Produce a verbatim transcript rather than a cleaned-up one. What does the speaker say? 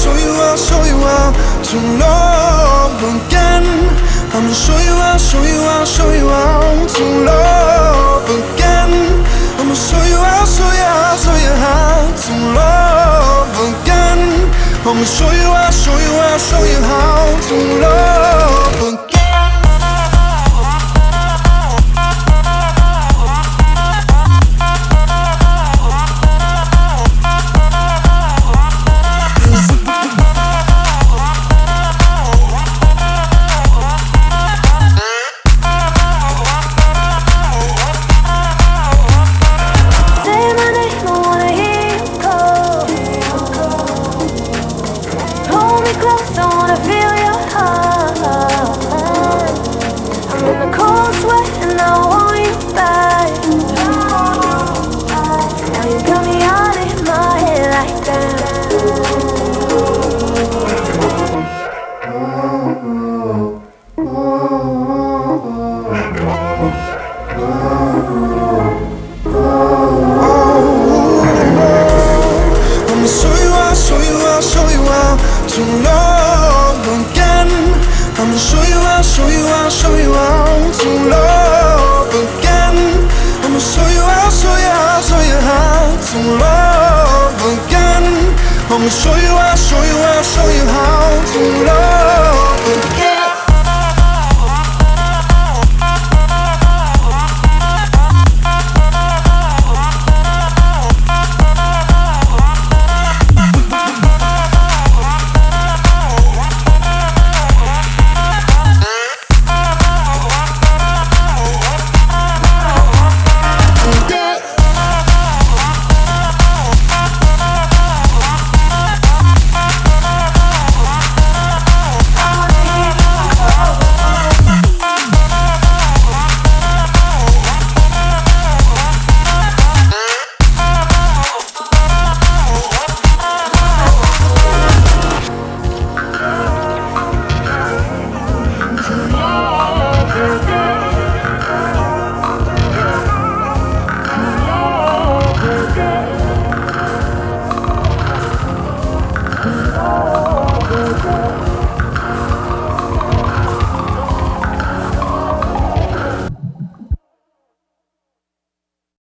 show you, I'll show you how to love again. I'ma show you, I'll show you, I'll show you how to love again. I'ma show you, I'll show you, I'll show you how to love again. I'ma show you, I'll show you, I'll show you how to love again. To love again. I'ma show you, I'll show you, I'll show you how to love again. I'ma show you, I'll show you, I'll show you how to love again. I'ma show you, I'll show you, I'll show you how to love again. Oh,